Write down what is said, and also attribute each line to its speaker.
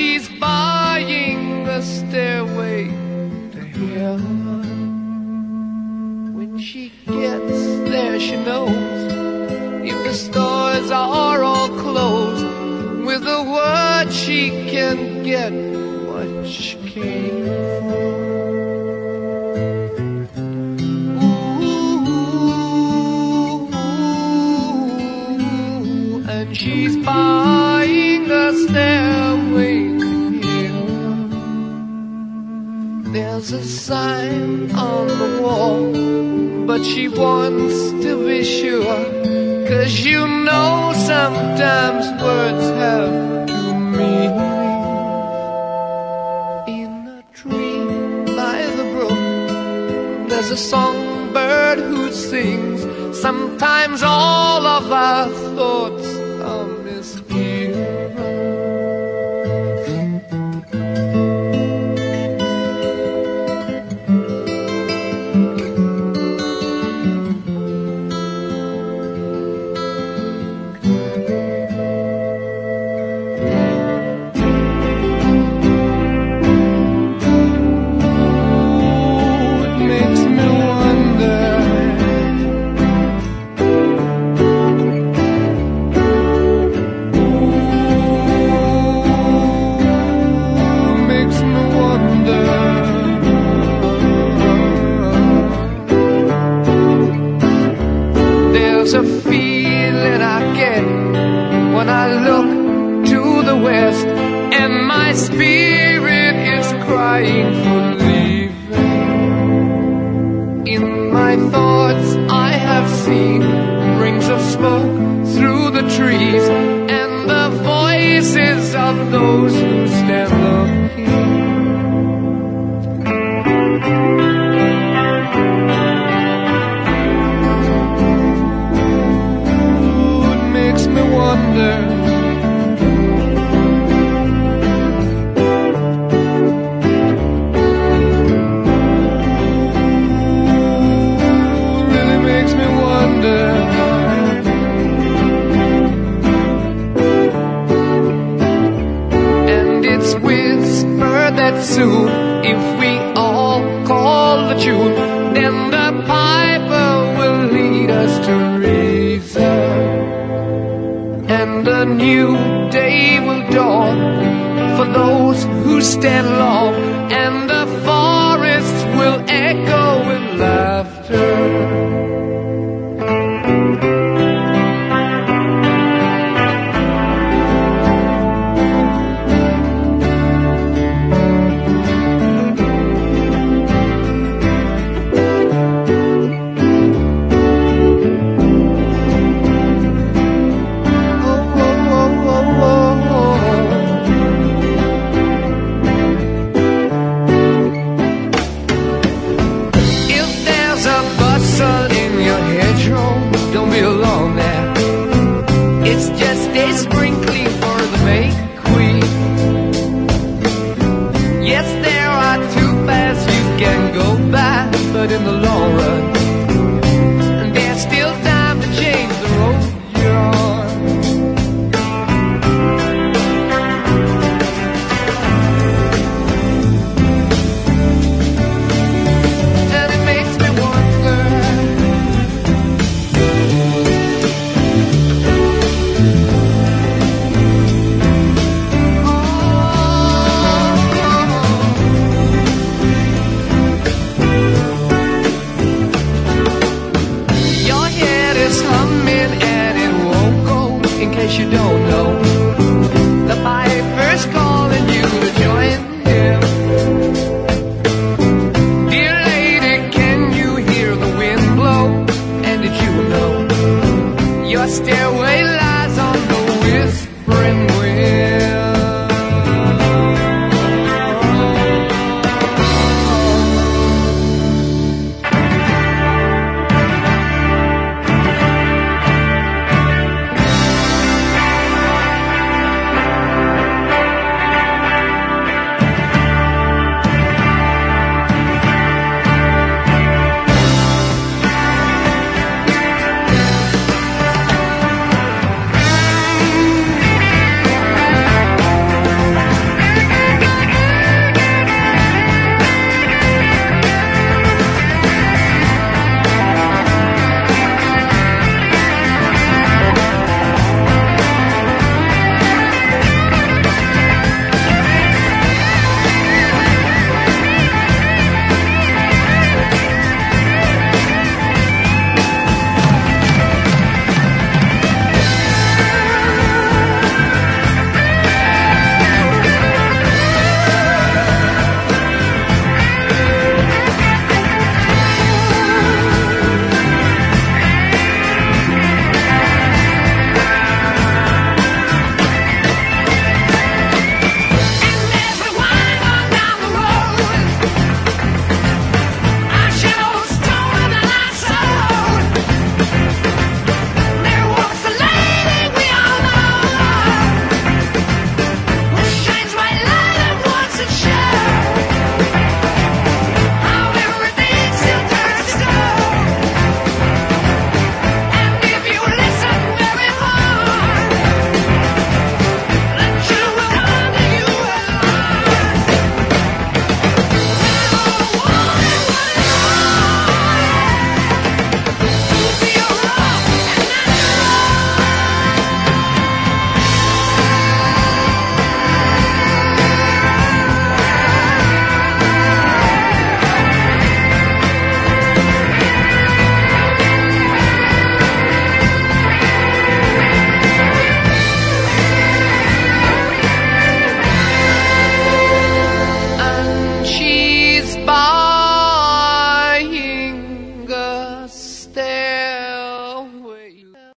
Speaker 1: she's buying a stairway to heaven. When she gets there, she knows if the stores are all closed, with a word she can get what she came for. Ooh, and she's buying a stairway to heaven. There's a sign on the wall, but she wants to be sure, 'cause you know sometimes words have two meanings. In a tree by the brook, there's a songbird who sings. Sometimes all of our thoughts are misgiven. There's a feeling I get when I look to the west, and my spirit is crying for leaving. In my thoughts I have seen rings of smoke through the trees, and the voices of those who stand looking. Really makes me wonder. And it's whispered that soon, if we all call the tune, then the piper will lead us to reason, and a new day will dawn for those who stand long, and